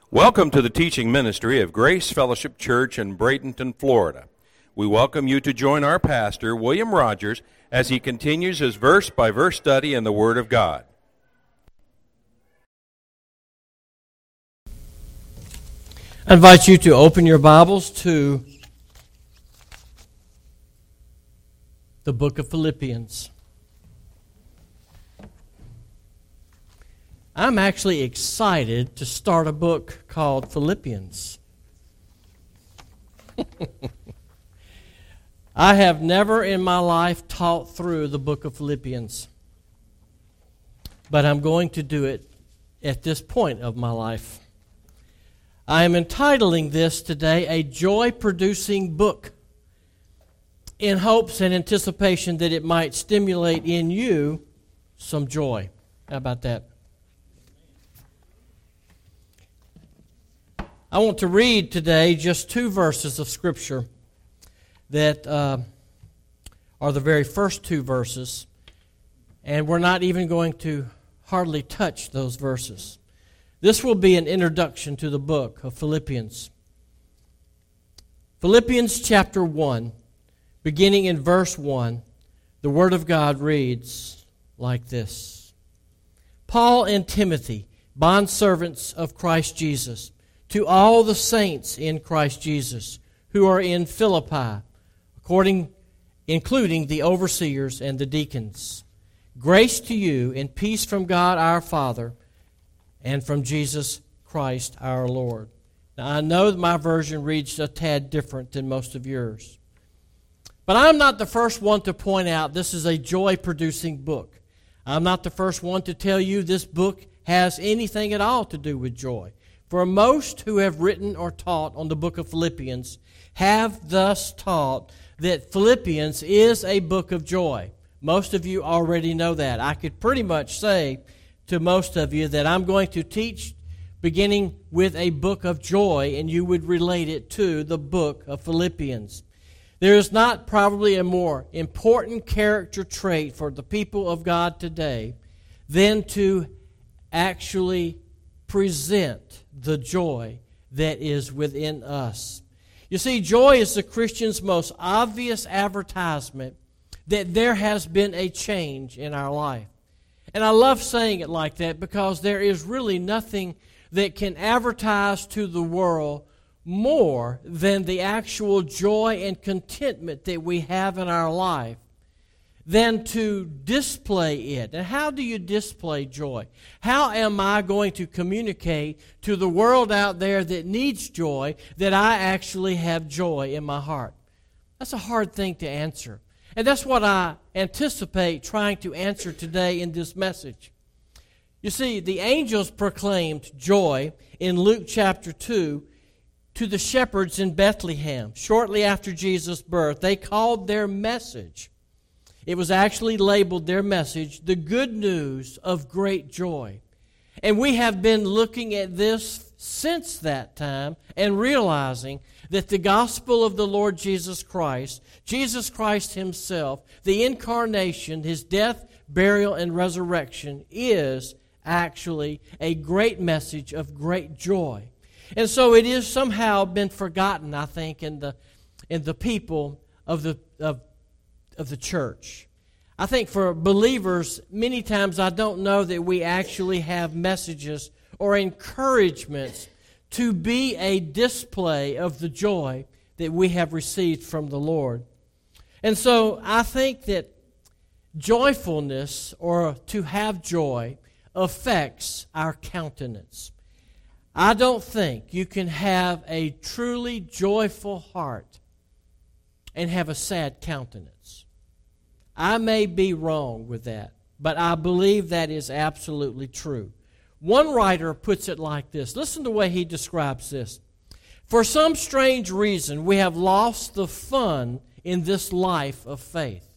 Welcome to the teaching ministry of Grace Fellowship Church in Bradenton, Florida. We welcome you to join our pastor, William Rogers, as he continues his verse-by-verse study in the Word of God. I invite you to open your Bibles to the book of Philippians. I'm actually excited to start a book called Philippians. I have never in my life taught through the book of Philippians, but I'm going to do it at this point of my life. I am entitling this today a joy-producing book in hopes and anticipation that it might stimulate in you some joy. How about that? I want to read today just two verses of Scripture that are the very first two verses, and we're not even going to hardly touch those verses. This will be an introduction to the book of Philippians. Philippians chapter 1, beginning in verse 1, the Word of God reads like this. Paul and Timothy, bondservants of Christ Jesus, to all the saints in Christ Jesus who are in Philippi, including the overseers and the deacons. Grace to you and peace from God our Father and from Jesus Christ our Lord. Now I know that my version reads a tad different than most of yours. But I'm not the first one to point out this is a joy-producing book. I'm not the first one to tell you this book has anything at all to do with joy. For most who have written or taught on the book of Philippians have thus taught that Philippians is a book of joy. Most of you already know that. I could pretty much say to most of you that I'm going to teach beginning with a book of joy, and you would relate it to the book of Philippians. There is not probably a more important character trait for the people of God today than to actually present the joy that is within us. You see, joy is the Christian's most obvious advertisement that there has been a change in our life. And I love saying it like that because there is really nothing that can advertise to the world more than the actual joy and contentment that we have in our life than to display it. And how do you display joy? How am I going to communicate to the world out there that needs joy that I actually have joy in my heart? That's a hard thing to answer. And that's what I anticipate trying to answer today in this message. You see, the angels proclaimed joy in Luke chapter 2 to the shepherds in Bethlehem. Shortly after Jesus' birth, they called their message, it was actually labeled their message, the good news of great joy. And we have been looking at this since that time and realizing that the gospel of the Lord Jesus Christ Himself, the incarnation, His death, burial, and resurrection is actually a great message of great joy. And so it is somehow been forgotten, I think, in the people of the church. I think for believers, many times I don't know that we actually have messages or encouragements to be a display of the joy that we have received from the Lord. And so I think that joyfulness, or to have joy, affects our countenance. I don't think you can have a truly joyful heart and have a sad countenance. I may be wrong with that, but I believe that is absolutely true. One writer puts it like this. Listen to the way he describes this. For some strange reason, we have lost the fun in this life of faith.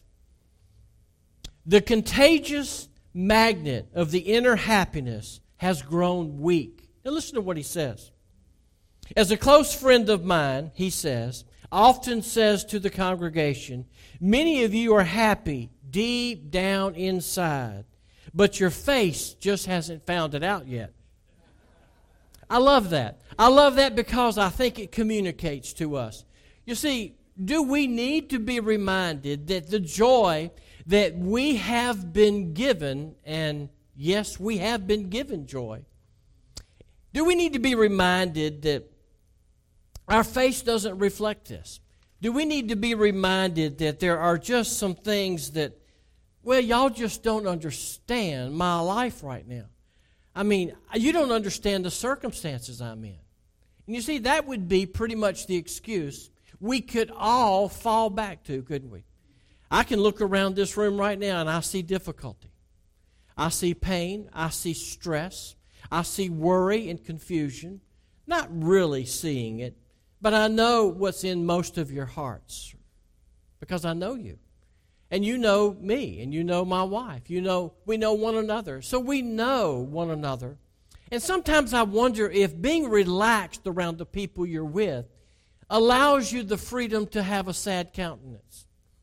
The contagious magnet of the inner happiness has grown weak. Now listen to what he says. As a close friend of mine, he says, often says to the congregation, many of you are happy deep down inside, but your face just hasn't found it out yet. I love that. I love that because I think it communicates to us. You see, do we need to be reminded that the joy that we have been given, and yes, we have been given joy, do we need to be reminded that our face doesn't reflect this? Do we need to be reminded that there are just some things that, well, y'all just don't understand my life right now? I mean, you don't understand the circumstances I'm in. And you see, that would be pretty much the excuse we could all fall back to, couldn't we? I can look around this room right now and I see difficulty. I see pain. I see stress. I see worry and confusion. Not really seeing it, but I know what's in most of your hearts because I know you. And you know me, and you know my wife. You know, we know one another. So we know one another. And sometimes I wonder if being relaxed around the people you're with allows you the freedom to have a sad countenance.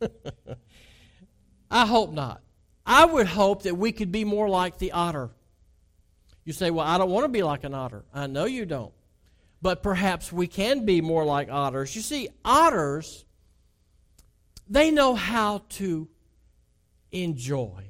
I hope not. I would hope that we could be more like the otter. You say, well, I don't want to be like an otter. I know you don't. But perhaps we can be more like otters. You see, otters, they know how to enjoy.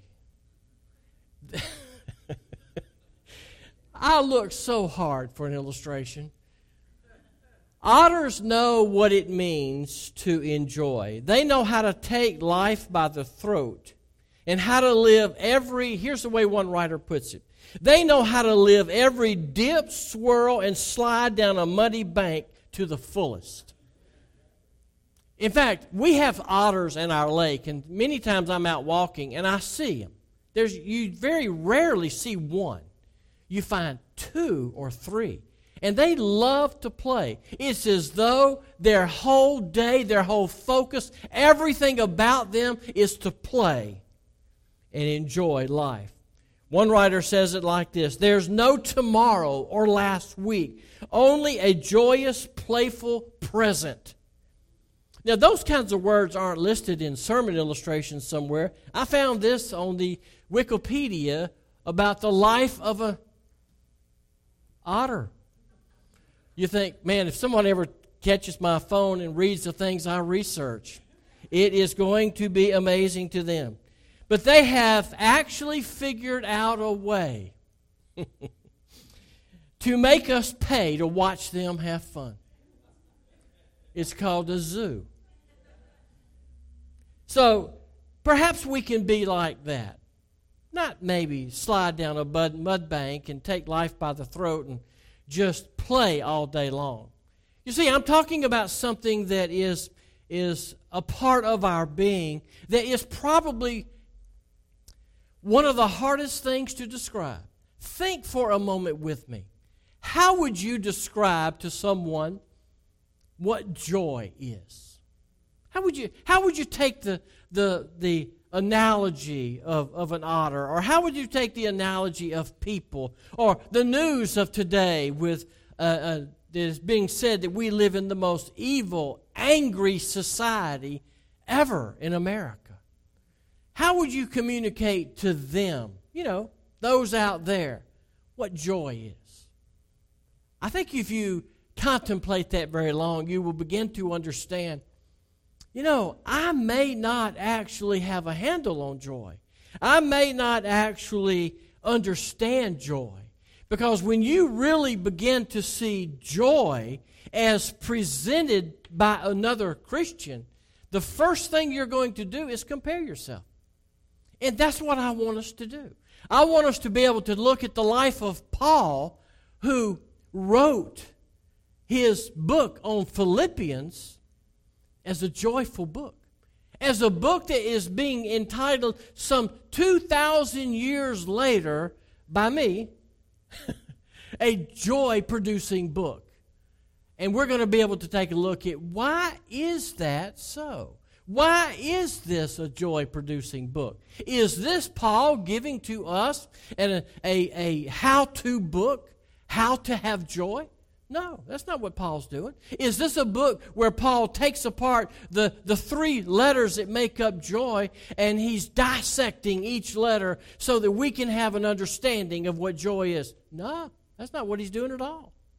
I looked so hard for an illustration. Otters know what it means to enjoy. They know how to take life by the throat and how to live here's the way one writer puts it. They know how to live every dip, swirl, and slide down a muddy bank to the fullest. In fact, we have otters in our lake, and many times I'm out walking and I see them. You very rarely see one. You find 2 or 3. And they love to play. It's as though their whole day, their whole focus, everything about them is to play and enjoy life. One writer says it like this: there's no tomorrow or last week, only a joyous, playful present. Now, those kinds of words aren't listed in sermon illustrations somewhere. I found this on the Wikipedia about the life of an otter. You think, man, if someone ever catches my phone and reads the things I research, it is going to be amazing to them. But they have actually figured out a way to make us pay to watch them have fun. It's called a zoo. So perhaps we can be like that. Not maybe slide down a mud bank and take life by the throat and just play all day long. You see, I'm talking about something that is a part of our being that is probably one of the hardest things to describe. Think for a moment with me. How would you describe to someone what joy is? How would you take the analogy of an otter, or how would you take the analogy of people, or the news of today with it is being said that we live in the most evil, angry society ever in America? How would you communicate to them, those out there, what joy is? I think if you contemplate that very long, you will begin to understand, I may not actually have a handle on joy. I may not actually understand joy. Because when you really begin to see joy as presented by another Christian, the first thing you're going to do is compare yourself. And that's what I want us to do. I want us to be able to look at the life of Paul, who wrote his book on Philippians as a joyful book, as a book that is being entitled some 2,000 years later by me, a joy-producing book. And we're going to be able to take a look at why is that so? Why is this a joy-producing book? Is this Paul giving to us a how-to book, how to have joy? No, that's not what Paul's doing. Is this a book where Paul takes apart the 3 letters that make up joy and he's dissecting each letter so that we can have an understanding of what joy is? No, that's not what he's doing at all.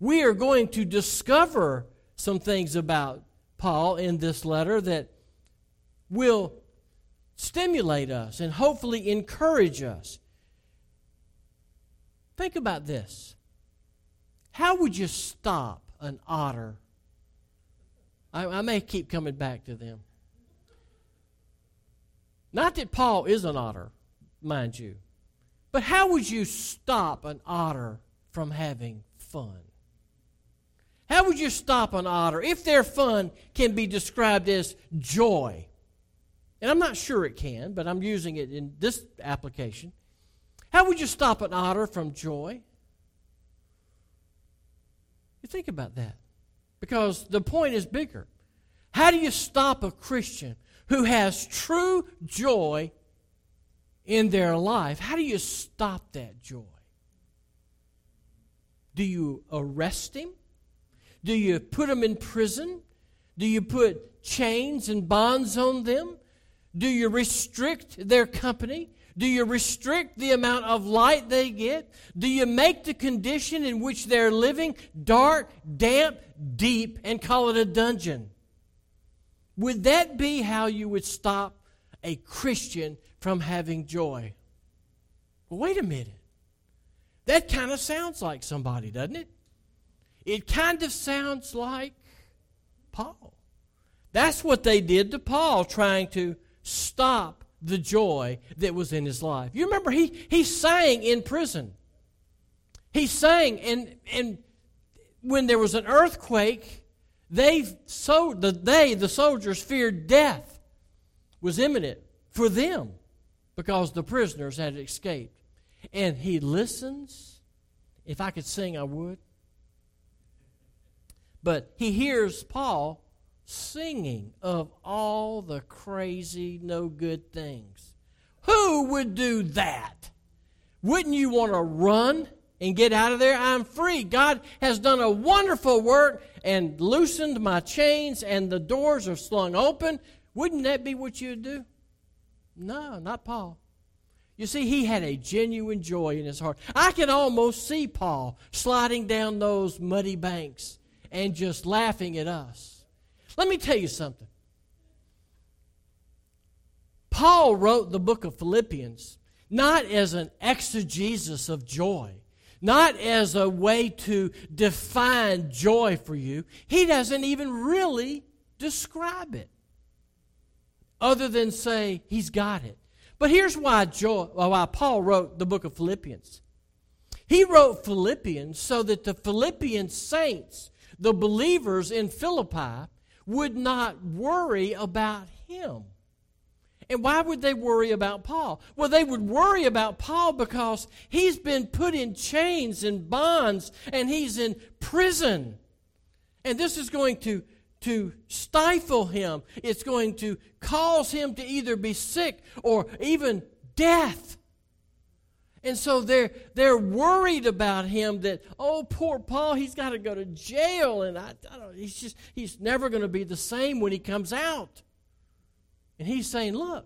we are going to discover some things about Paul in this letter that will stimulate us and hopefully encourage us. Think about this. How would you stop an otter? I may keep coming back to them. Not that Paul is an otter, mind you, but how would you stop an otter from having fun? How would you stop an otter if their fun can be described as joy? And I'm not sure it can, but I'm using it in this application. How would you stop an otter from joy? You think about that. Because the point is bigger. How do you stop a Christian who has true joy in their life? How do you stop that joy? Do you arrest him? Do you put them in prison? Do you put chains and bonds on them? Do you restrict their company? Do you restrict the amount of light they get? Do you make the condition in which they're living dark, damp, deep, and call it a dungeon? Would that be how you would stop a Christian from having joy? Well, wait a minute. That kind of sounds like somebody, doesn't it? It kind of sounds like Paul. That's what they did to Paul, trying to stop the joy that was in his life. You remember he sang in prison. He sang, and when there was an earthquake, the soldiers feared death was imminent for them because the prisoners had escaped. And he listens. If I could sing, I would. But he hears Paul singing of all the crazy, no good things. Who would do that? Wouldn't you want to run and get out of there? I'm free. God has done a wonderful work and loosened my chains, and the doors are slung open. Wouldn't that be what you'd do? No, not Paul. You see, he had a genuine joy in his heart. I can almost see Paul sliding down those muddy banks and just laughing at us. Let me tell you something. Paul wrote the book of Philippians not as an exegesis of joy, not as a way to define joy for you. He doesn't even really describe it, other than say he's got it. But here's why Paul wrote the book of Philippians. He wrote Philippians so that the Philippian saints, the believers in Philippi, would not worry about him. And why would they worry about Paul? Well, they would worry about Paul because he's been put in chains and bonds and he's in prison. And this is going to stifle him. It's going to cause him to either be sick or even death. And so they're worried about him that, oh, poor Paul, he's got to go to jail, and he's never going to be the same when he comes out. And he's saying, look,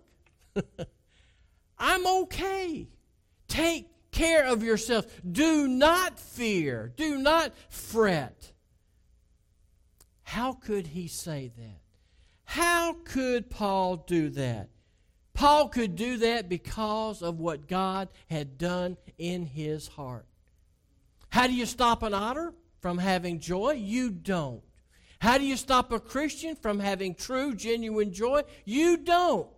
I'm okay. Take care of yourself. Do not fear. Do not fret. How could he say that? How could Paul do that? Paul could do that because of what God had done in his heart. How do you stop an otter from having joy? You don't. How do you stop a Christian from having true, genuine joy? You don't.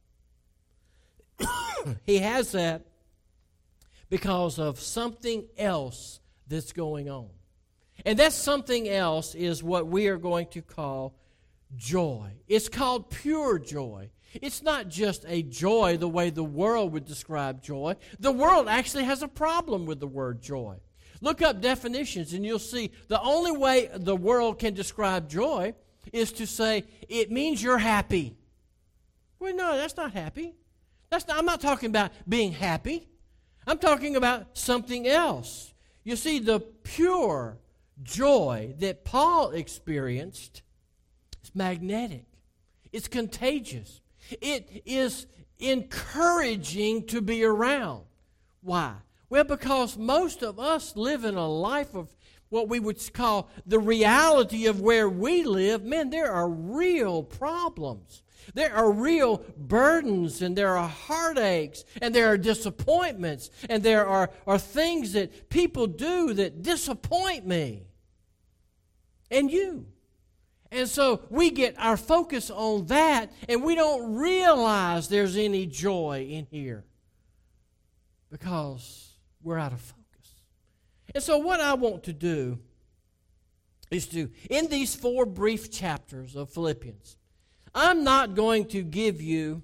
He has that because of something else that's going on. And that something else is what we are going to call joy. It's called pure joy. It's not just a joy the way the world would describe joy. The world actually has a problem with the word joy. Look up definitions and you'll see the only way the world can describe joy is to say it means you're happy. Well, no, that's not happy. I'm not talking about being happy. I'm talking about something else. You see, the pure joy that Paul experienced is magnetic. It's contagious. It is encouraging to be around. Why? Well, because most of us live in a life of what we would call the reality of where we live, man, there are real problems. There are real burdens, and there are heartaches, and there are disappointments, and there are things that people do that disappoint me and you. And so we get our focus on that, and we don't realize there's any joy in here because we're out of focus. And so what I want to do is to, in these 4 brief chapters of Philippians, I'm not going to give you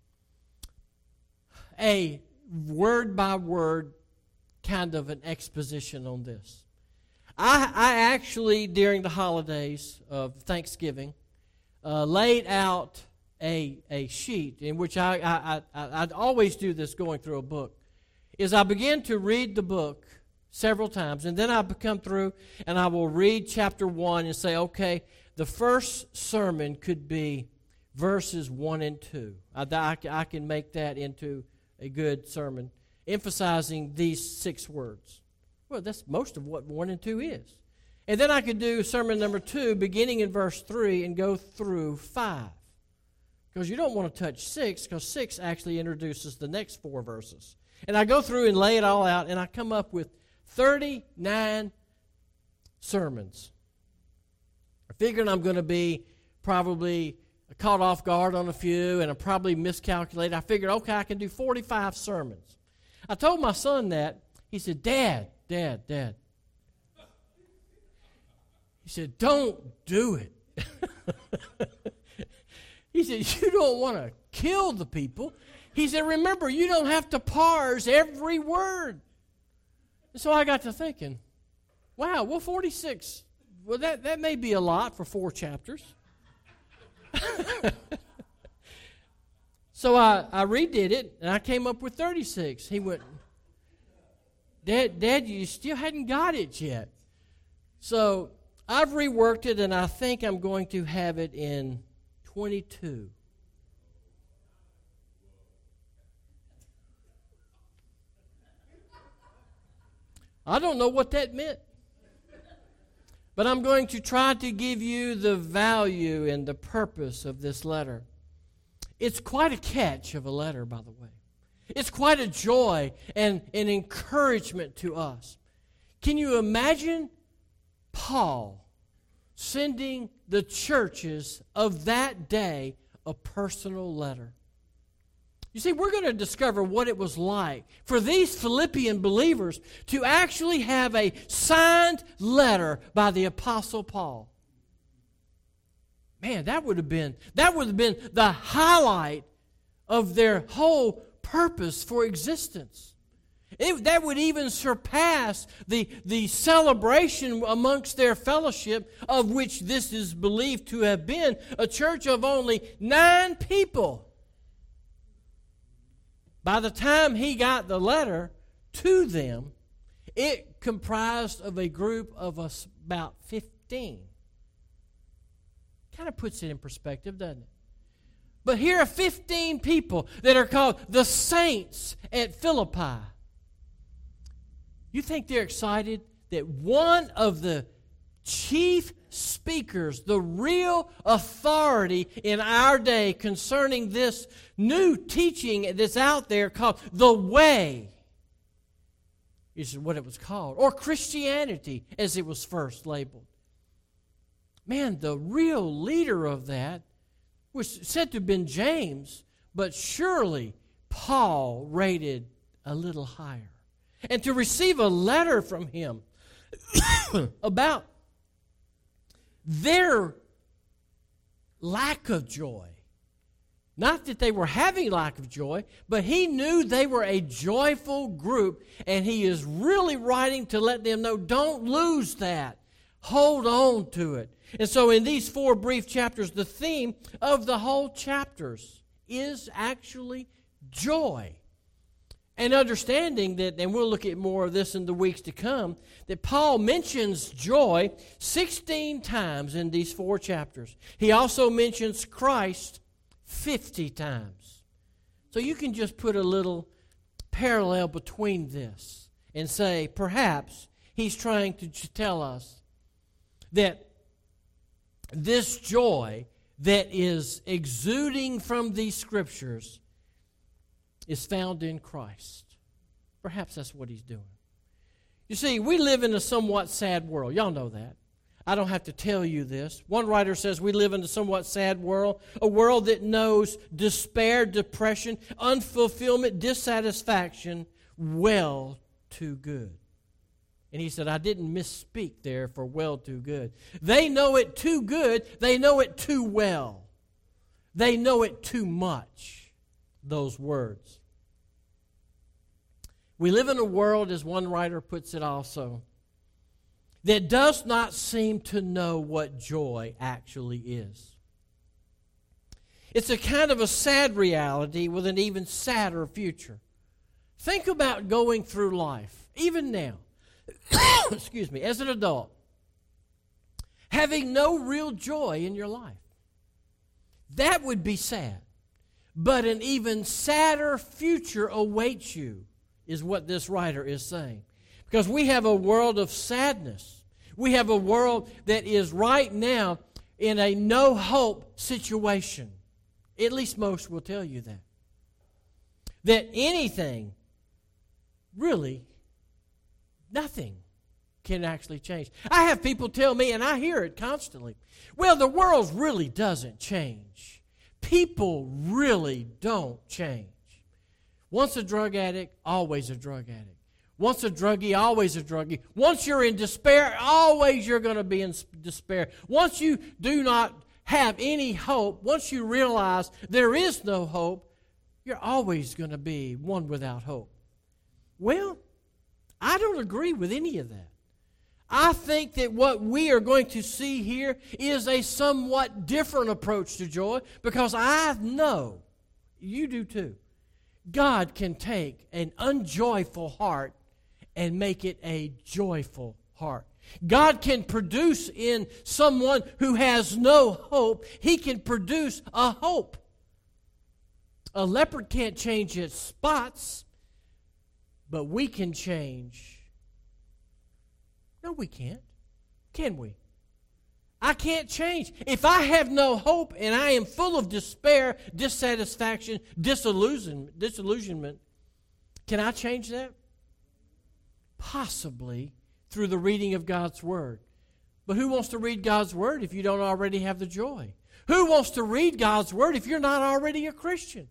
a word-by-word kind of an exposition on this. I actually, during the holidays of Thanksgiving, laid out a sheet in which I'd always do this going through a book, is I begin to read the book several times, and then I come through and I will read chapter 1 and say, okay, the first sermon could be verses 1 and 2. I can make that into a good sermon, emphasizing these 6 words. Well, that's most of what 1 and 2 is. And then I could do sermon number 2, beginning in verse 3, and go through 5. Because you don't want to touch 6, because 6 actually introduces the next 4 verses. And I go through and lay it all out, and I come up with 39 sermons. I figured I'm going to be probably caught off guard on a few, and I probably miscalculated. I figured, okay, I can do 45 sermons. I told my son that. He said, Dad. He said, don't do it. He said, you don't want to kill the people. He said, remember, you don't have to parse every word. And so I got to thinking, wow, well, 46, well, that may be a lot for 4 chapters. So I redid it, and I came up with 36. He went, Dad, you still hadn't got it yet. So I've reworked it, and I think I'm going to have it in 22. I don't know what that meant. But I'm going to try to give you the value and the purpose of this letter. It's quite a catch of a letter, by the way. It's quite a joy and an encouragement to us. Can you imagine Paul sending the churches of that day a personal letter? You see, we're going to discover what it was like for these Philippian believers to actually have a signed letter by the Apostle Paul. Man, that would have been the highlight of their whole purpose for existence. That would even surpass the celebration amongst their fellowship, of which this is believed to have been a church of only 9 people. By the time he got the letter to them, it comprised of a group of us about 15. Kind of puts it in perspective, doesn't it? But here are 15 people that are called the saints at Philippi. You think they're excited that one of the chief speakers, the real authority in our day concerning this new teaching that's out there called the Way, is what it was called, or Christianity as it was first labeled. Man, the real leader of that was said to have been James, but surely Paul rated a little higher. And to receive a letter from him about their lack of joy. Not that they were having lack of joy, but he knew they were a joyful group, and he is really writing to let them know, don't lose that. Hold on to it. And so in these 4 brief chapters, the theme of the whole chapters is actually joy. And understanding that, and we'll look at more of this in the weeks to come, that Paul mentions joy 16 times in these 4 chapters. He also mentions Christ 50 times. So you can just put a little parallel between this and say, perhaps he's trying to tell us that this joy that is exuding from these Scriptures is found in Christ. Perhaps that's what he's doing. You see, we live in a somewhat sad world. Y'all know that. I don't have to tell you this. One writer says we live in a somewhat sad world, a world that knows despair, depression, unfulfillment, dissatisfaction well too good. And he said, I didn't misspeak there for well too good. They know it too good. They know it too well. They know it too much, those words. We live in a world, as one writer puts it also, that does not seem to know what joy actually is. It's a kind of a sad reality with an even sadder future. Think about going through life, even now, excuse me, as an adult, having no real joy in your life. That would be sad. But an even sadder future awaits you, is what this writer is saying. Because we have a world of sadness. We have a world that is right now in a no-hope situation. At least most will tell you that. That anything, really, nothing can actually change. I have people tell me, and I hear it constantly, well, the world really doesn't change. People really don't change. Once a drug addict, always a drug addict. Once a druggie, always a druggie. Once you're in despair, always you're going to be in despair. Once you do not have any hope, once you realize there is no hope, you're always going to be one without hope. Well, I don't agree with any of that. I think that what we are going to see here is a somewhat different approach to joy, because I know, you do too, God can take an unjoyful heart and make it a joyful heart. God can produce in someone who has no hope, He can produce a hope. A leopard can't change its spots, but we can change. No, we can't. Can we? I can't change. If I have no hope and I am full of despair, dissatisfaction, disillusionment, can I change that? Possibly through the reading of God's Word. But who wants to read God's Word if you don't already have the joy? Who wants to read God's Word if you're not already a Christian?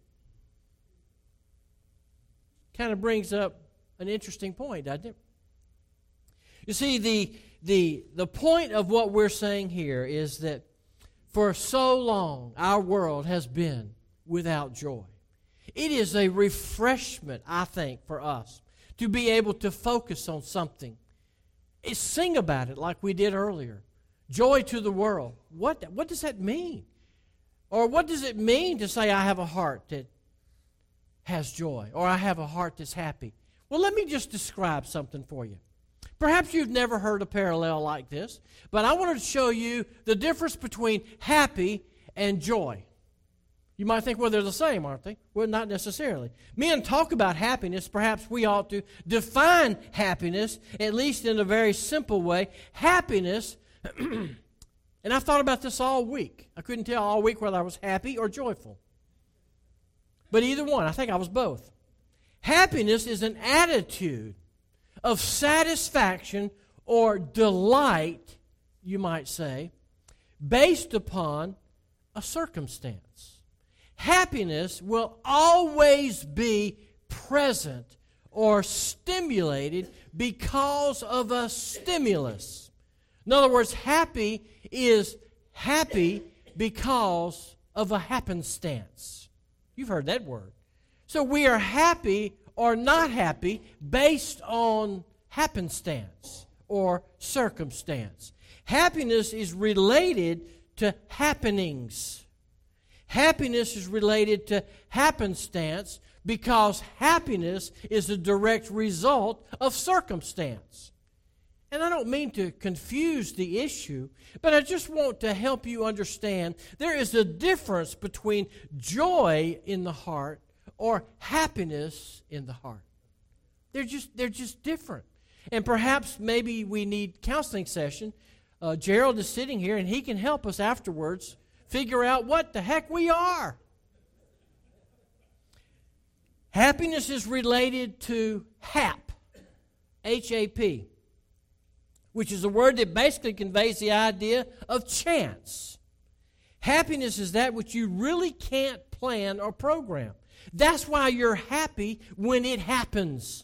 Kind of brings up an interesting point, doesn't it? You see, the point of what we're saying here is that for so long our world has been without joy. It is a refreshment, I think, for us to be able to focus on something. Sing about it like we did earlier. Joy to the world. What does that mean? Or what does it mean to say I have a heart that has joy, or I have a heart that's happy? Well, let me just describe something for you. Perhaps you've never heard a parallel like this, but I wanted to show you the difference between happy and joy. You might think, well, they're the same, aren't they? Well, not necessarily. Men talk about happiness. Perhaps we ought to define happiness, at least in a very simple way. Happiness, and I've thought about this all week. I couldn't tell all week whether I was happy or joyful. But either one, I think I was both. Happiness is an attitude of satisfaction or delight, you might say, based upon a circumstance. Happiness will always be present or stimulated because of a stimulus. In other words, happy is happy because of a happenstance. You've heard that word. So we are happy or not happy based on happenstance or circumstance. Happiness is related to happenings. Happiness is related to happenstance because happiness is a direct result of circumstance. And I don't mean to confuse the issue, but I just want to help you understand there is a difference between joy in the heart or happiness in the heart. They're just different. And perhaps maybe we need counseling session. Gerald is sitting here, and he can help us afterwards figure out what the heck we are. Happiness is related to hap, H-A-P, which is a word that basically conveys the idea of chance. Happiness is that which you really can't plan or program. That's why you're happy when it happens.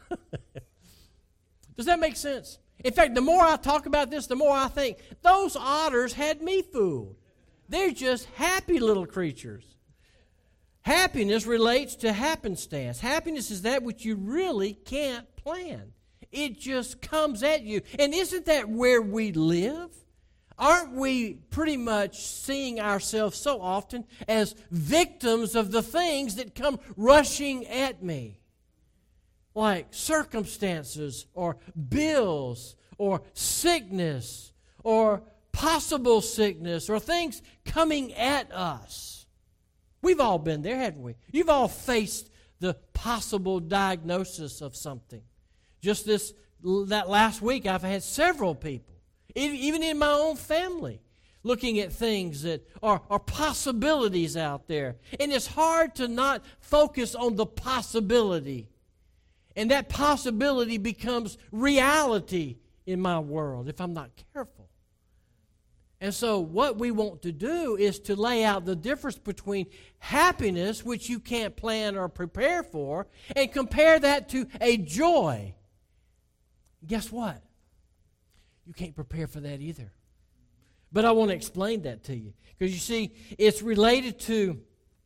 Does that make sense? In fact, the more I talk about this, the more I think, those otters had me fooled. They're just happy little creatures. Happiness relates to happenstance. Happiness is that which you really can't plan. It just comes at you. And isn't that where we live? Aren't we pretty much seeing ourselves so often as victims of the things that come rushing at me? Like circumstances or bills or sickness or possible sickness or things coming at us. We've all been there, haven't we? You've all faced the possible diagnosis of something. Just that last week, I've had several people, even in my own family, looking at things that are possibilities out there. And it's hard to not focus on the possibility. And that possibility becomes reality in my world if I'm not careful. And so what we want to do is to lay out the difference between happiness, which you can't plan or prepare for, and compare that to a joy. Guess what? You can't prepare for that either. But I want to explain that to you. Because you see, it's related to,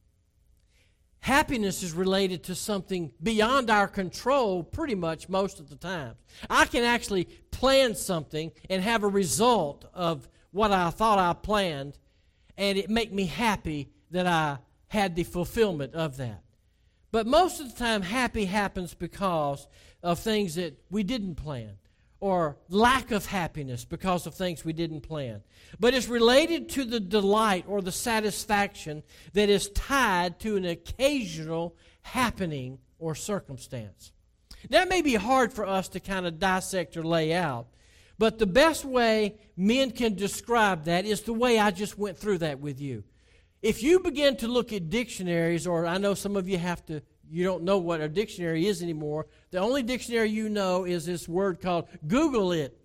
happiness is related to something beyond our control pretty much most of the time. I can actually plan something and have a result of what I thought I planned, and it make me happy that I had the fulfillment of that. But most of the time, happy happens because of things that we didn't plan, or lack of happiness because of things we didn't plan. But it's related to the delight or the satisfaction that is tied to an occasional happening or circumstance. That may be hard for us to kind of dissect or lay out, but the best way men can describe that is the way I just went through that with you. If you begin to look at dictionaries, or I know some of you you don't know what a dictionary is anymore. The only dictionary you know is this word called Google it.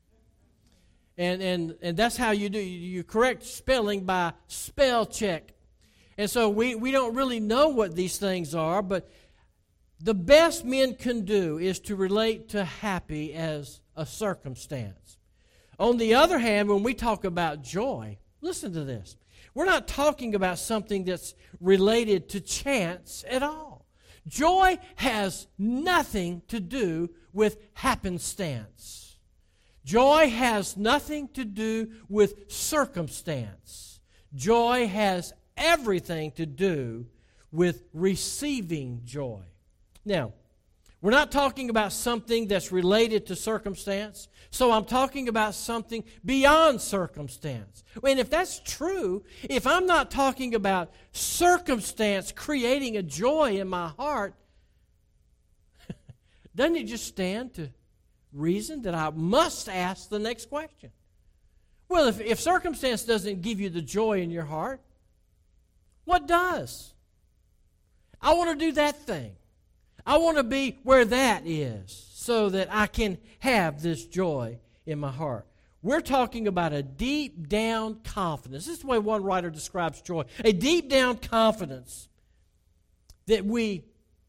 And that's how you do. You correct spelling by spell check. And so we don't really know what these things are, but the best men can do is to relate to happy as a circumstance. On the other hand, when we talk about joy, listen to this. We're not talking about something that's related to chance at all. Joy has nothing to do with happenstance. Joy has nothing to do with circumstance. Joy has everything to do with receiving joy. Now, we're not talking about something that's related to circumstance, so I'm talking about something beyond circumstance. And if that's true, if I'm not talking about circumstance creating a joy in my heart, doesn't it just stand to reason that I must ask the next question? Well, if circumstance doesn't give you the joy in your heart, what does? I want to do that thing. I want to be where that is so that I can have this joy in my heart. We're talking about a deep down confidence. This is the way one writer describes joy. A deep down confidence that we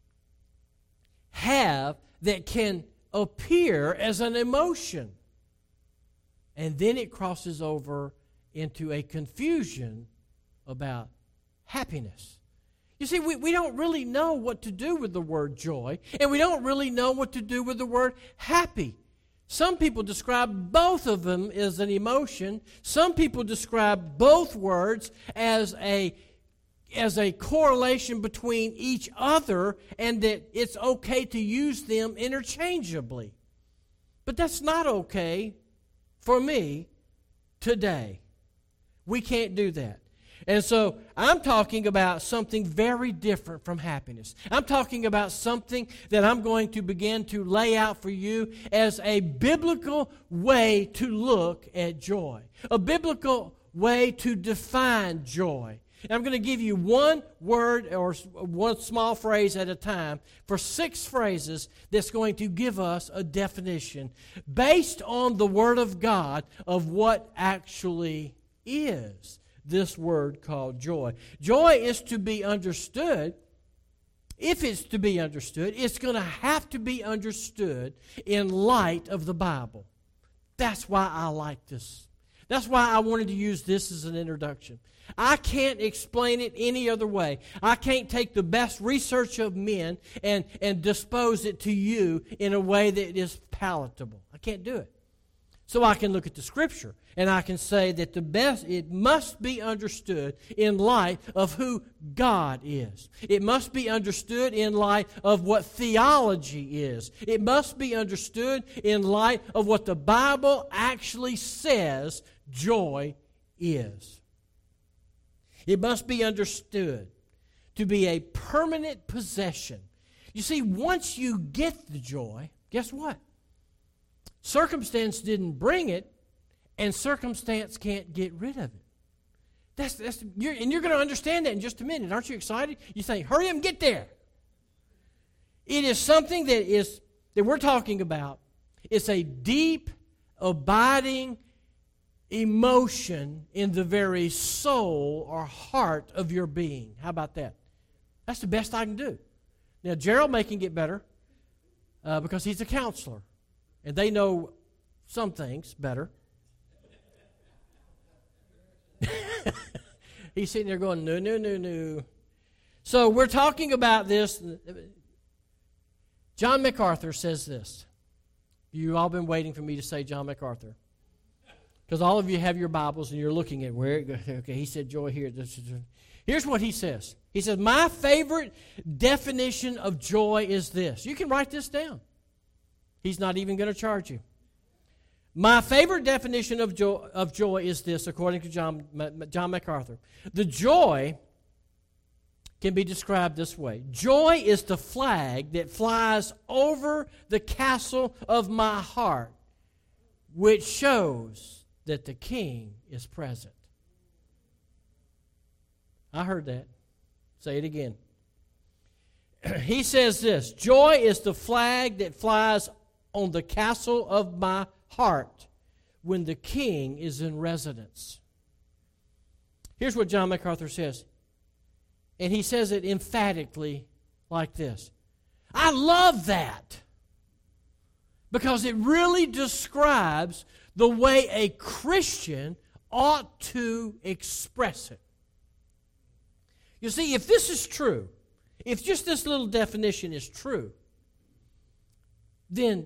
have that can appear as an emotion. And then it crosses over into a confusion about happiness. You see, we don't really know what to do with the word joy, and we don't really know what to do with the word happy. Some people describe both of them as an emotion. Some people describe both words as a correlation between each other, and that it's okay to use them interchangeably. But that's not okay for me today. We can't do that. And so I'm talking about something very different from happiness. I'm talking about something that I'm going to begin to lay out for you as a biblical way to look at joy, a biblical way to define joy. And I'm going to give you one word or one small phrase at a time for 6 phrases that's going to give us a definition based on the Word of God of what actually is this word called joy. Joy is to be understood. If it's to be understood, it's going to have to be understood in light of the Bible. That's why I like this. That's why I wanted to use this as an introduction. I can't explain it any other way. I can't take the best research of men and dispose it to you in a way that is palatable. I can't do it. So I can look at the Scripture and I can say that it must be understood in light of who God is. It must be understood in light of what theology is. It must be understood in light of what the Bible actually says joy is. It must be understood to be a permanent possession. You see, once you get the joy, guess what? Circumstance didn't bring it, and circumstance can't get rid of it. You're going to understand that in just a minute. Aren't you excited? You think, hurry up and get there. It is something that we're talking about. It's a deep, abiding emotion in the very soul or heart of your being. How about that? That's the best I can do. Now, Gerald may can get better because he's a counselor, and they know some things better. He's sitting there going, no. So we're talking about this. John MacArthur says this. You've all been waiting for me to say John MacArthur. Because all of you have your Bibles and you're looking at where it goes. Okay, he said joy here. Here's what he says. He says, my favorite definition of joy is this. You can write this down. He's not even going to charge you. My favorite definition of joy is this, according to John MacArthur. The joy can be described this way. Joy is the flag that flies over the castle of my heart, which shows that the King is present. I heard that. Say it again. He says this, joy is the flag that flies on the castle of my heart when the King is in residence. Here's what John MacArthur says. And he says it emphatically like this. I love that. Because it really describes the way a Christian ought to express it. You see, if this is true, if just this little definition is true, then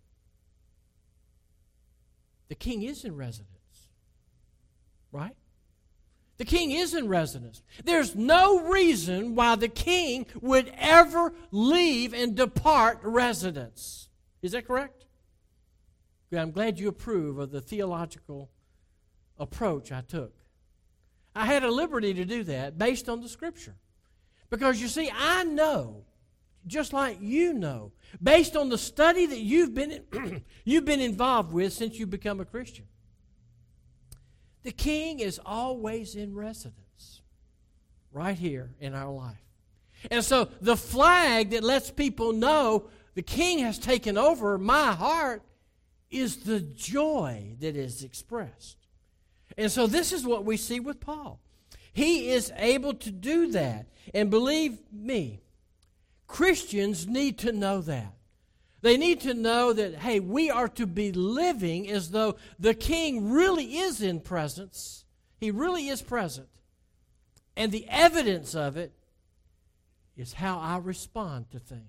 the King is in residence. Right? The King is in residence. There's no reason why the King would ever leave and depart residence. Is that correct? I'm glad you approve of the theological approach I took. I had a liberty to do that based on the Scripture. Because you see, I know, just like you know, based on the study that you've been involved with since you become a Christian, the King is always in residence right here in our life. And so the flag that lets people know the King has taken over my heart is the joy that is expressed. And so this is what we see with Paul. He is able to do that. And believe me, Christians need to know that. They need to know that, hey, we are to be living as though the King really is in presence. He really is present. And the evidence of it is how I respond to things.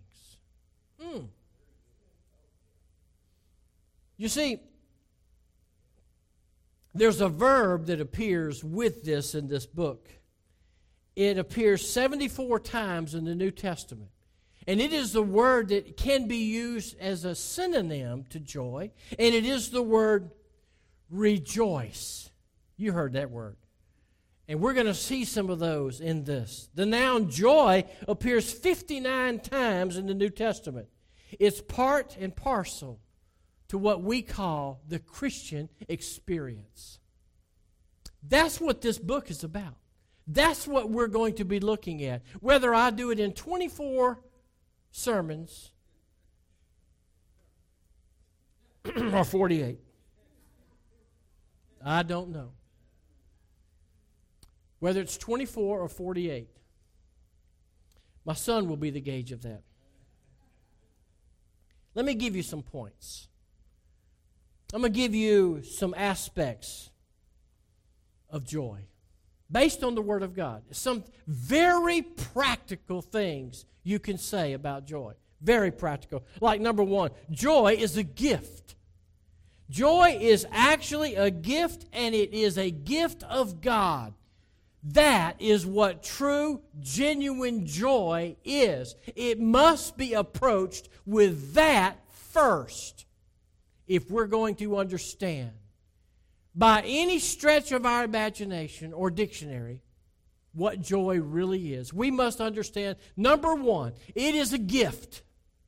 You see, there's a verb that appears with this in this book. It appears 74 times in the New Testament. And it is the word that can be used as a synonym to joy. And it is the word rejoice. You heard that word. And we're going to see some of those in this. The noun joy appears 59 times in the New Testament. It's part and parcel to what we call the Christian experience. That's what this book is about. That's what we're going to be looking at. Whether I do it in 24 sermons or 48, I don't know. Whether it's 24 or 48, my son will be the gauge of that. Let me give you some points. I'm going to give you some aspects of joy based on the Word of God. Some very practical things you can say about joy. Very practical. Like number one, joy is a gift. Joy is actually a gift, and it is a gift of God. That is what true, genuine joy is. It must be approached with that first if we're going to understand, by any stretch of our imagination or dictionary, what joy really is. We must understand, number one, it is a gift.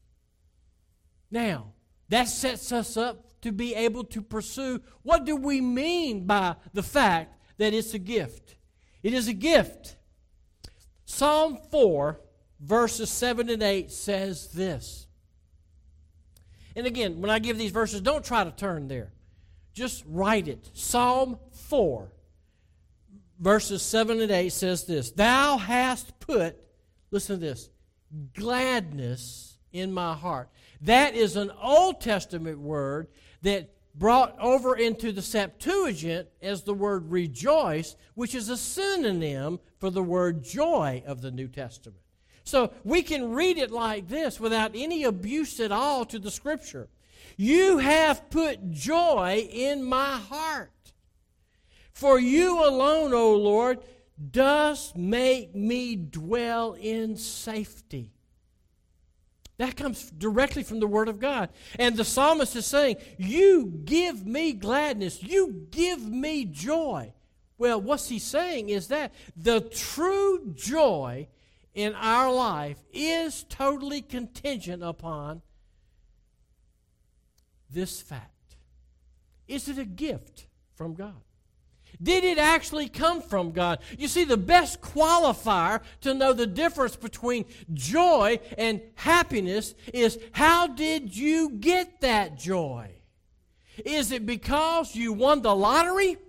Now, that sets us up to be able to pursue, what do we mean by the fact that it's a gift? It is a gift. Psalm 4, verses 7 and 8 says this. And again, when I give these verses, don't try to turn there. Just write it. Psalm 4, verses 7 and 8 says this. Thou hast put, listen to this, gladness in my heart. That is an Old Testament word that brought over into the Septuagint as the word rejoice, which is a synonym for the word joy of the New Testament. So we can read it like this without any abuse at all to the Scripture. You have put joy in my heart. For you alone, O Lord, dost make me dwell in safety. That comes directly from the Word of God. And the psalmist is saying, you give me gladness. You give me joy. Well, what's he saying is that the true joy in our life is totally contingent upon this fact. Is it a gift from God? Did it actually come from God? You see, the best qualifier to know the difference between joy and happiness is, how did you get that joy? Is it because you won the lottery?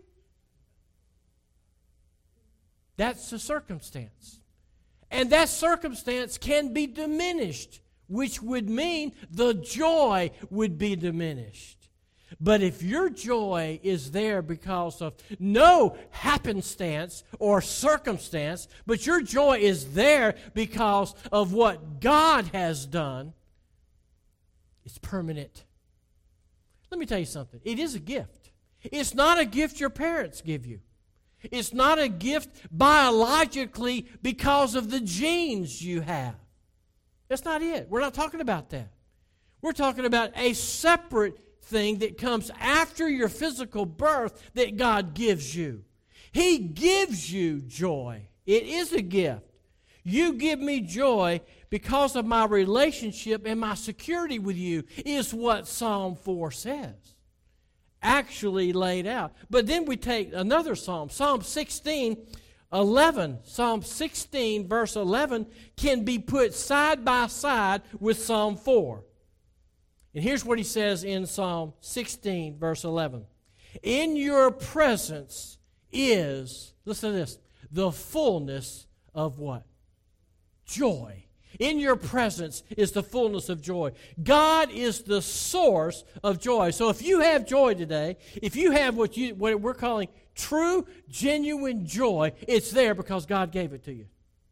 That's a circumstance. And that circumstance can be diminished, which would mean the joy would be diminished. But if your joy is there because of no happenstance or circumstance, but your joy is there because of what God has done, it's permanent. Let me tell you something. It is a gift. It's not a gift your parents give you. It's not a gift biologically because of the genes you have. That's not it. We're not talking about that. We're talking about a separate thing that comes after your physical birth that God gives you. He gives you joy. It is a gift. You give me joy because of my relationship and my security with you, is what Psalm 4 says. Actually laid out. But then we take another psalm, Psalm 16:11. Psalm 16, verse 11, can be put side by side with Psalm 4. And here's what he says in Psalm 16, verse 11. In your presence is, listen to this, the fullness of what? Joy. In your presence is the fullness of joy. God is the source of joy. So if you have joy today, if you have what we're calling true, genuine joy, it's there because God gave it to you.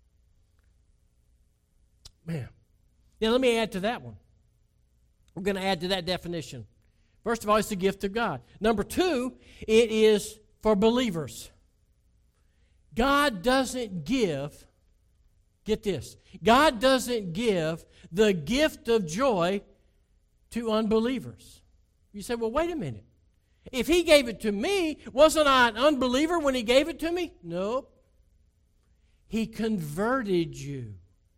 Man. Now let me add to that one. We're going to add to that definition. First of all, it's the gift of God. Number two, it is for believers. God doesn't give, get this, God doesn't give the gift of joy to unbelievers. You say, well, wait a minute. If He gave it to me, wasn't I an unbeliever when He gave it to me? Nope. He converted you.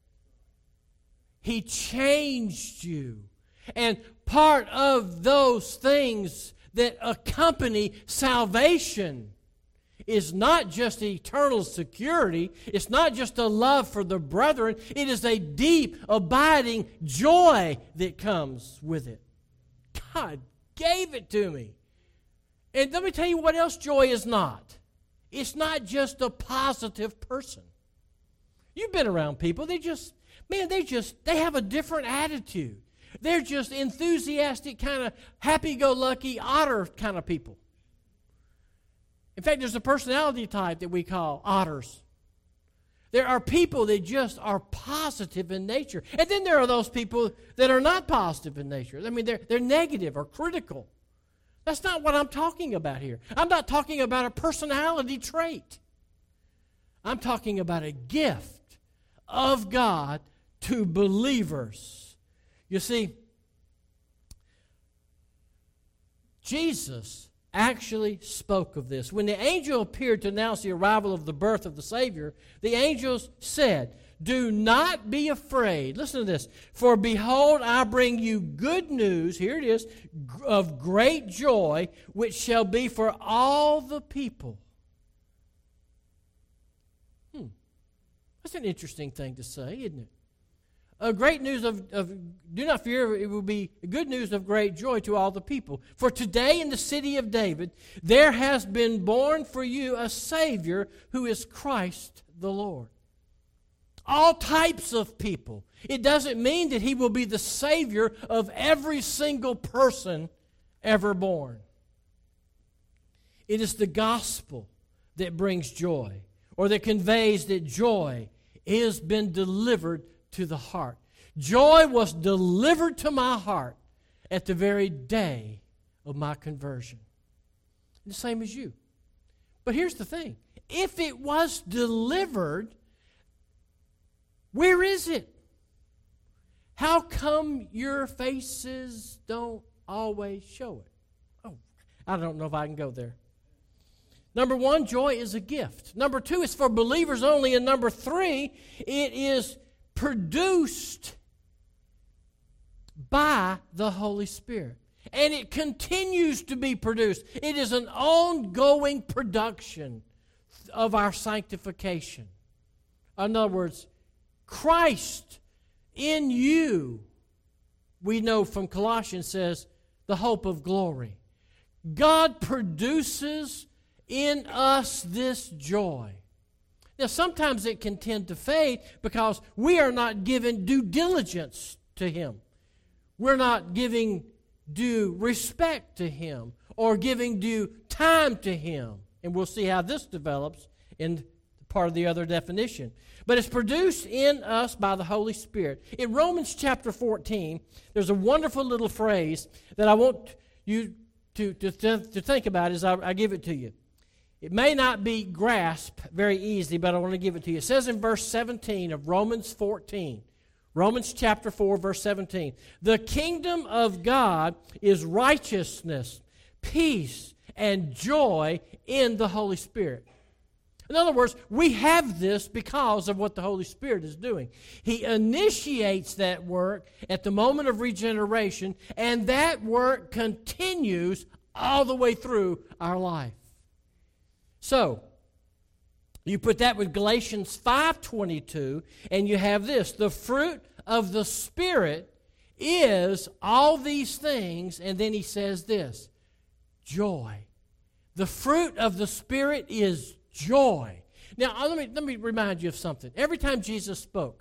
He changed you. And part of those things that accompany salvation is not just eternal security. It's not just a love for the brethren. It is a deep, abiding joy that comes with it. God gave it to me. And let me tell you what else joy is not. It's not just a positive person. You've been around people, they have a different attitude. They're just enthusiastic, kind of happy-go-lucky, otter kind of people. In fact, there's a personality type that we call otters. There are people that just are positive in nature. And then there are those people that are not positive in nature. I mean, they're negative or critical. That's not what I'm talking about here. I'm not talking about a personality trait. I'm talking about a gift of God to believers. You see, Jesus actually spoke of this. When the angel appeared to announce the arrival of the birth of the Savior, the angels said, "Do not be afraid." Listen to this. "For behold, I bring you good news," here it is, "of great joy, which shall be for all the people." That's an interesting thing to say, isn't it? A great news of do not fear, it will be good news of great joy to all the people. "For today in the city of David, there has been born for you a Savior who is Christ the Lord." All types of people. It doesn't mean that He will be the Savior of every single person ever born. It is the gospel that brings joy, or that conveys that joy has been delivered to the heart. Joy was delivered to my heart at the very day of my conversion. The same as you. But here's the thing. If it was delivered, where is it? How come your faces don't always show it? Oh, I don't know if I can go there. Number one, joy is a gift. Number two, it's for believers only. And number three, it is produced by the Holy Spirit. And it continues to be produced. It is an ongoing production of our sanctification. In other words, Christ in you, we know from Colossians says, the hope of glory. God produces in us this joy. Now, sometimes it can tend to fade because we are not giving due diligence to Him. We're not giving due respect to Him or giving due time to Him. And we'll see how this develops in part of the other definition. But it's produced in us by the Holy Spirit. In Romans chapter 14, there's a wonderful little phrase that I want you to think about as I give it to you. It may not be grasped very easily, but I want to give it to you. It says in verse 17 of Romans 14, Romans chapter 4, verse 17, "The kingdom of God is righteousness, peace, and joy in the Holy Spirit." In other words, we have this because of what the Holy Spirit is doing. He initiates that work at the moment of regeneration, and that work continues all the way through our life. So, you put that with Galatians 5:22, and you have this. The fruit of the Spirit is all these things, and then he says this, joy. The fruit of the Spirit is joy. Now, let me remind you of something. Every time Jesus spoke,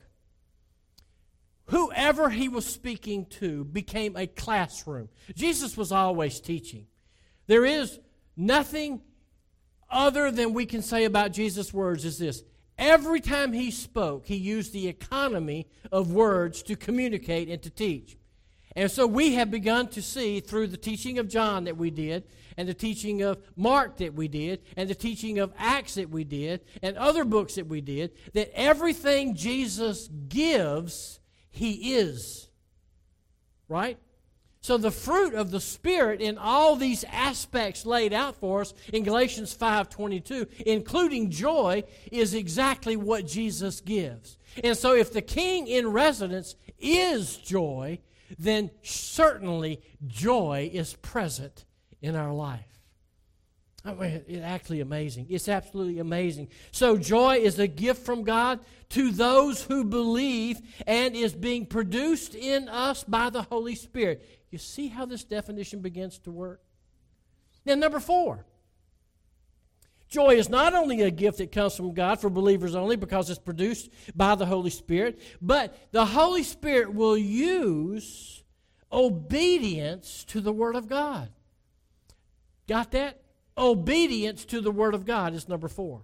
whoever he was speaking to became a classroom. Jesus was always teaching. There is nothing other than we can say about Jesus' words is this. Every time he spoke, he used the economy of words to communicate and to teach. And so we have begun to see through the teaching of John that we did, and the teaching of Mark that we did, and the teaching of Acts that we did, and other books that we did, that everything Jesus gives, he is. Right? So the fruit of the Spirit in all these aspects laid out for us in Galatians 5:22, including joy, is exactly what Jesus gives. And so if the King in residence is joy, then certainly joy is present in our life. I mean, it's actually amazing. It's absolutely amazing. So joy is a gift from God to those who believe and is being produced in us by the Holy Spirit. You see how this definition begins to work? Now, number 4. Joy is not only a gift that comes from God for believers only because it's produced by the Holy Spirit, but the Holy Spirit will use obedience to the Word of God. Got that? Obedience to the Word of God is number 4.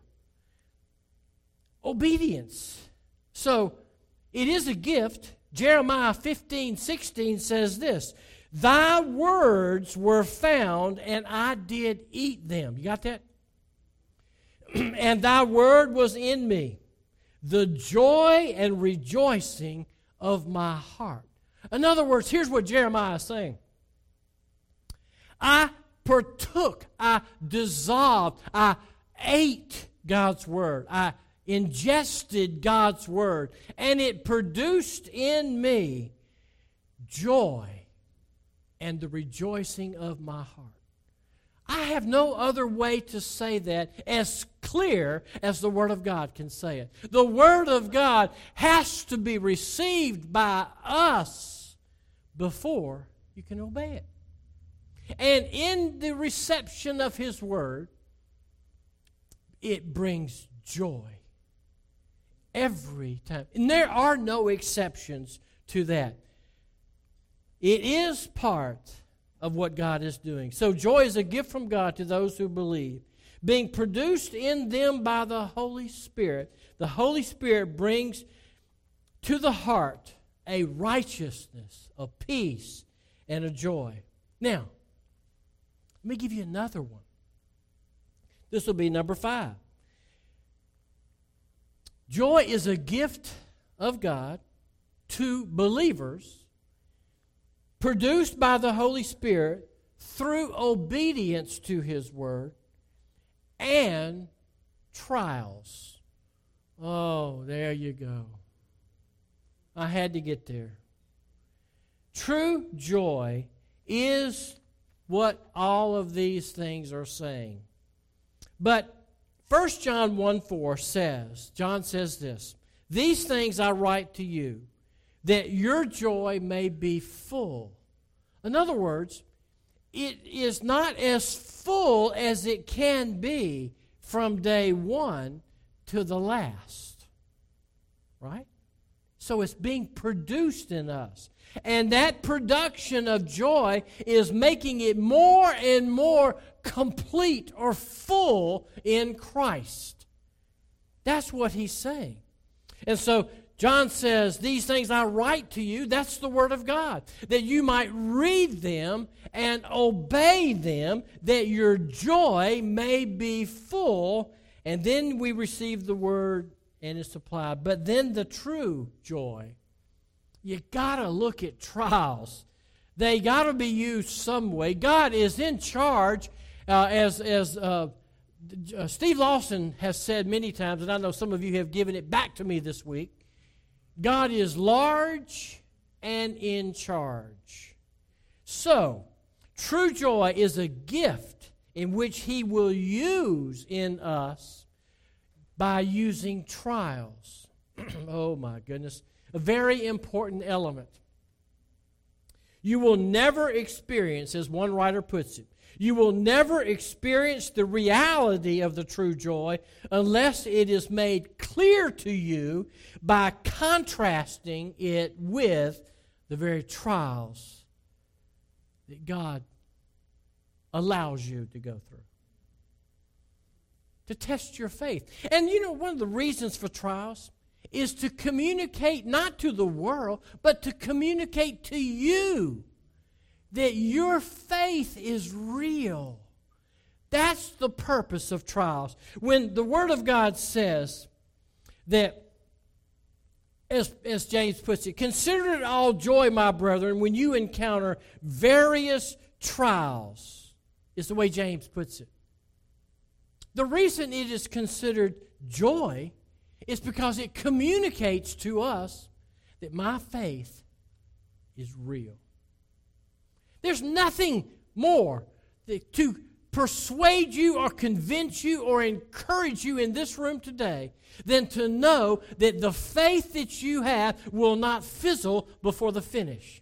Obedience. So, it is a gift. Jeremiah 15:16 says this, "Thy words were found, and I did eat them." You got that? "And thy word was in me, the joy and rejoicing of my heart." In other words, here's what Jeremiah is saying. I partook, I dissolved, I ate God's Word. I ingested God's Word, and it produced in me joy and the rejoicing of my heart. I have no other way to say that as clear as the Word of God can say it. The Word of God has to be received by us before you can obey it. And in the reception of His Word, it brings joy every time. And there are no exceptions to that. It is part of what God is doing. So joy is a gift from God to those who believe, being produced in them by the Holy Spirit. The Holy Spirit brings to the heart a righteousness, a peace, and a joy. Now, let me give you another one. This will be number 5. Joy is a gift of God to believers, produced by the Holy Spirit through obedience to His Word and trials. Oh, there you go. I had to get there. True joy is what all of these things are saying. But 1 John 1:4 says, John says this, "These things I write to you, that your joy may be full." In other words, it is not as full as it can be from day one to the last. Right? So it's being produced in us. And that production of joy is making it more and more complete or full in Christ. That's what he's saying. And so John says, "These things I write to you," that's the Word of God, "that you might read them and obey them, that your joy may be full." And then we receive the Word and it's applied. But then the true joy. You got to look at trials. They got to be used some way. God is in charge, as Steve Lawson has said many times, and I know some of you have given it back to me this week. God is large and in charge. So, true joy is a gift in which He will use in us by using trials. Oh my goodness. A very important element. You will never experience, as one writer puts it, you will never experience the reality of the true joy unless it is made clear to you by contrasting it with the very trials that God allows you to go through, to test your faith. And you know, one of the reasons for trials is to communicate not to the world, but to communicate to you that your faith is real. That's the purpose of trials. When the Word of God says that as James puts it, consider it all joy, my brethren, when you encounter various trials, is the way James puts it. The reason it is considered joy is because it communicates to us that my faith is real. There's nothing more to persuade you or convince you or encourage you in this room today than to know that the faith that you have will not fizzle before the finish.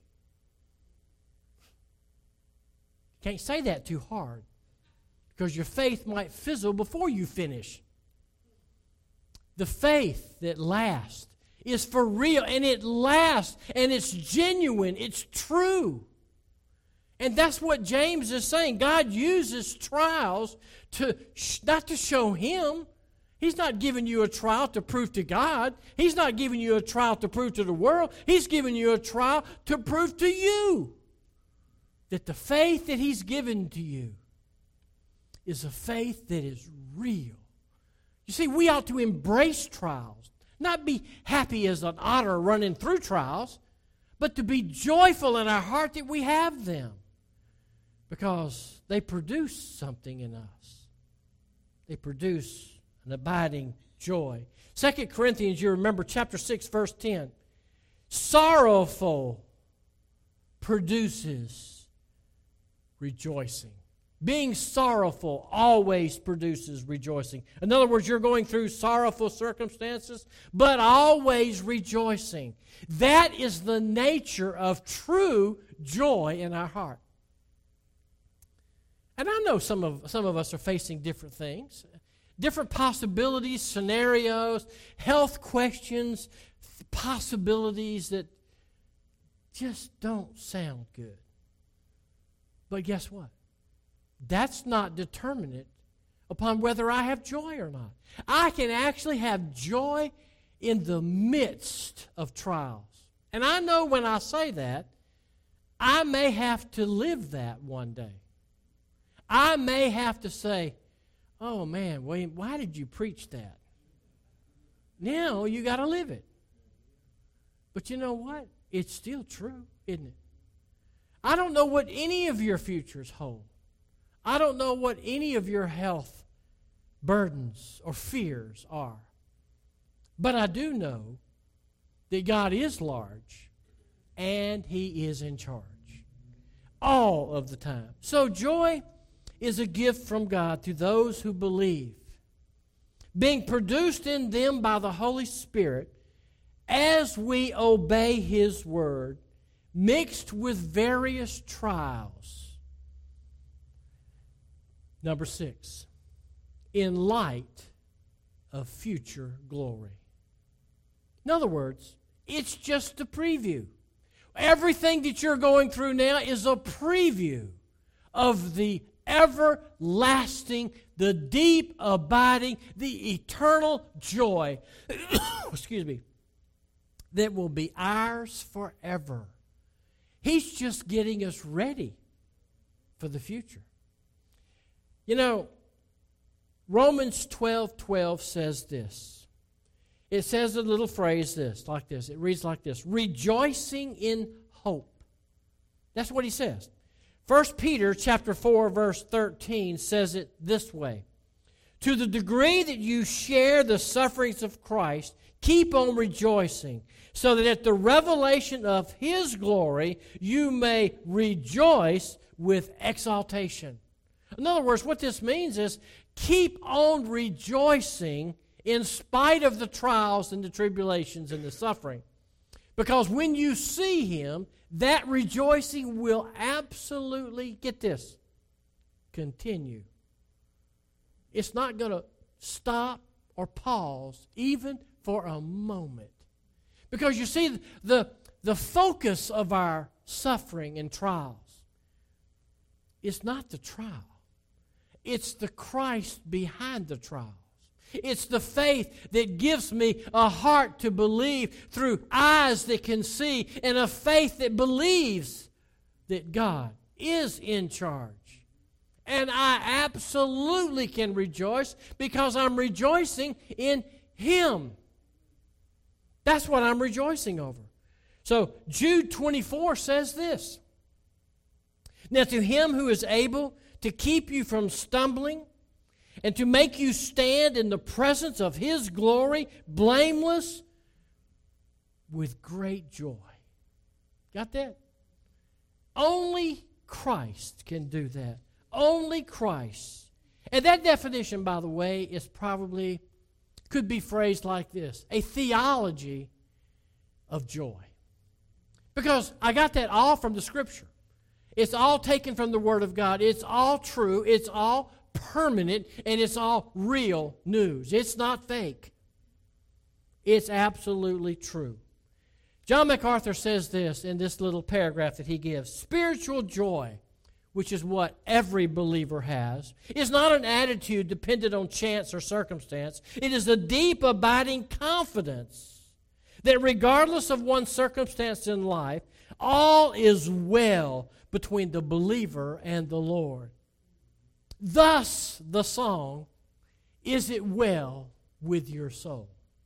Can't say that too hard because your faith might fizzle before you finish. The faith that lasts is for real, and it lasts, and it's genuine, it's true. And that's what James is saying. God uses trials to not to show Him. He's not giving you a trial to prove to God. He's not giving you a trial to prove to the world. He's giving you a trial to prove to you that the faith that He's given to you is a faith that is real. You see, we ought to embrace trials, not be happy as an otter running through trials, but to be joyful in our heart that we have them, because they produce something in us. They produce an abiding joy. 2 Corinthians, you remember chapter 6, verse 10. Sorrowful produces rejoicing. Being sorrowful always produces rejoicing. In other words, you're going through sorrowful circumstances, but always rejoicing. That is the nature of true joy in our heart. And I know some of us are facing different things, different possibilities, scenarios, health questions, possibilities that just don't sound good. But guess what? That's not determinant upon whether I have joy or not. I can actually have joy in the midst of trials. And I know when I say that, I may have to live that one day. I may have to say, oh man, William, why did you preach that? Now you got to live it. But you know what? It's still true, isn't it? I don't know what any of your futures hold. I don't know what any of your health burdens or fears are. But I do know that God is large and He is in charge all of the time. So joy is a gift from God to those who believe, being produced in them by the Holy Spirit as we obey His Word, mixed with various trials. Number 6, in light of future glory. In other words, it's just a preview. Everything that you're going through now is a preview of the everlasting, the deep, abiding, the eternal joy, excuse me, that will be ours forever. He's just getting us ready for the future. You know, Romans 12:12 says this. It says a little phrase like this. It reads like this: rejoicing in hope. That's what he says. 1 Peter chapter 4, verse 13 says it this way: to the degree that you share the sufferings of Christ, keep on rejoicing, so that at the revelation of His glory you may rejoice with exaltation. In other words, what this means is keep on rejoicing in spite of the trials and the tribulations and the suffering. Because when you see Him, that rejoicing will absolutely, get this, continue. It's not going to stop or pause even for a moment. Because you see, the focus of our suffering and trials is not the trial. It's the Christ behind the trials. It's the faith that gives me a heart to believe through eyes that can see, and a faith that believes that God is in charge. And I absolutely can rejoice because I'm rejoicing in Him. That's what I'm rejoicing over. So Jude 24 says this. Now to him who is able to keep you from stumbling and to make you stand in the presence of his glory, blameless, with great joy. Got that? Only Christ can do that. Only Christ. And that definition, by the way, is probably, could be phrased like this: a theology of joy. Because I got that all from the Scripture. It's all taken from the Word of God. It's all true. It's all permanent. And it's all real news. It's not fake. It's absolutely true. John MacArthur says this in this little paragraph that he gives. Spiritual joy, which is what every believer has, is not an attitude dependent on chance or circumstance. It is a deep, abiding confidence that regardless of one's circumstance in life, all is well between the believer and the Lord. Thus, the song, "Is It Well With Your Soul?"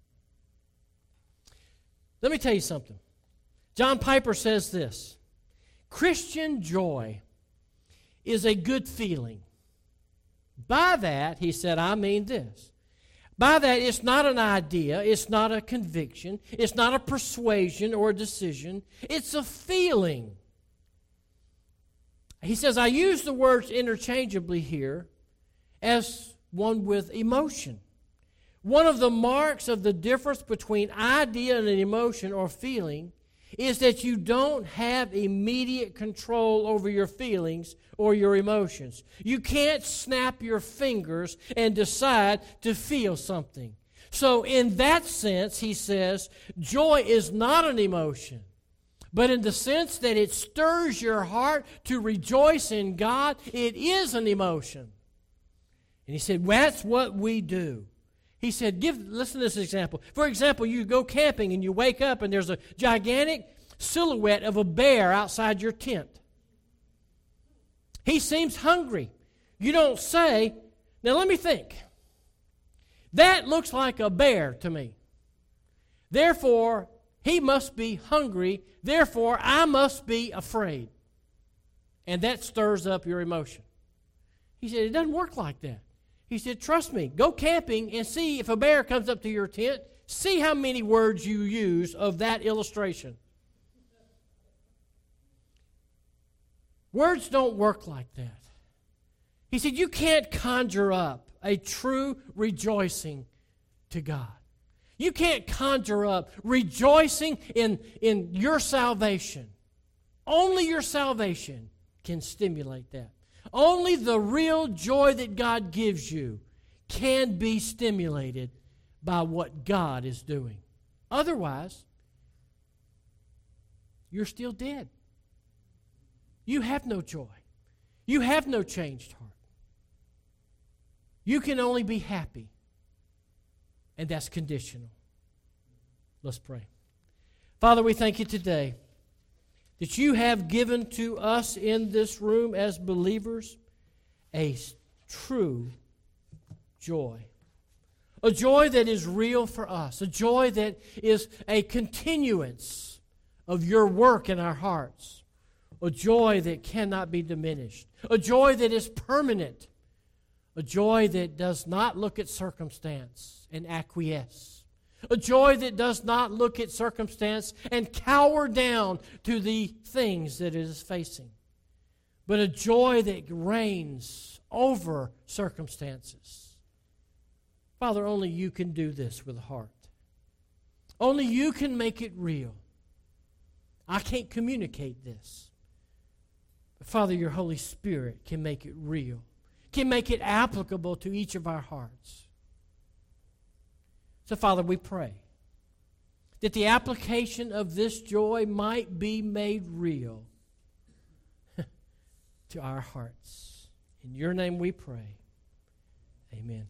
Let me tell you something. John Piper says this: Christian joy is a good feeling. By that, he said, I mean this. By that, it's not an idea, it's not a conviction, it's not a persuasion or a decision, it's a feeling. He says, I use the words interchangeably here as one with emotion. One of the marks of the difference between idea and an emotion or feeling is that you don't have immediate control over your feelings or your emotions. You can't snap your fingers and decide to feel something. So in that sense, he says, joy is not an emotion, but in the sense that it stirs your heart to rejoice in God, it is an emotion. And he said, well, that's what we do. He said, listen to this example. For example, you go camping and you wake up and there's a gigantic silhouette of a bear outside your tent. He seems hungry. You don't say, now let me think. That looks like a bear to me. Therefore, he must be hungry. Therefore, I must be afraid. And that stirs up your emotion. He said, it doesn't work like that. He said, trust me, go camping and see if a bear comes up to your tent. See how many words you use of that illustration. Words don't work like that. He said, you can't conjure up a true rejoicing to God. You can't conjure up rejoicing in your salvation. Only your salvation can stimulate that. Only the real joy that God gives you can be stimulated by what God is doing. Otherwise, you're still dead. You have no joy. You have no changed heart. You can only be happy, and that's conditional. Let's pray. Father, we thank you today that you have given to us in this room as believers a true joy. A joy that is real for us. A joy that is a continuance of your work in our hearts. A joy that cannot be diminished. A joy that is permanent. A joy that does not look at circumstance and acquiesce. A joy that does not look at circumstance and cower down to the things that it is facing. But a joy that reigns over circumstances. Father, only you can do this with a heart. Only you can make it real. I can't communicate this. But Father, your Holy Spirit can make it real. Can make it applicable to each of our hearts. So, Father, we pray that the application of this joy might be made real to our hearts. In your name we pray. Amen.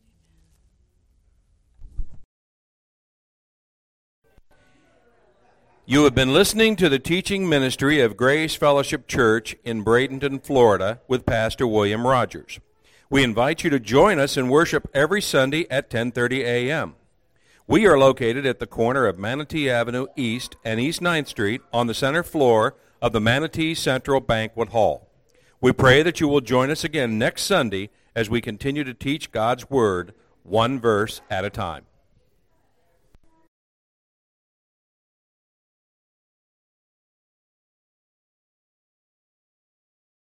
You have been listening to the teaching ministry of Grace Fellowship Church in Bradenton, Florida, with Pastor William Rogers. We invite you to join us in worship every Sunday at 10:30 a.m. We are located at the corner of Manatee Avenue East and East 9th Street on the center floor of the Manatee Central Banquet Hall. We pray that you will join us again next Sunday as we continue to teach God's Word one verse at a time.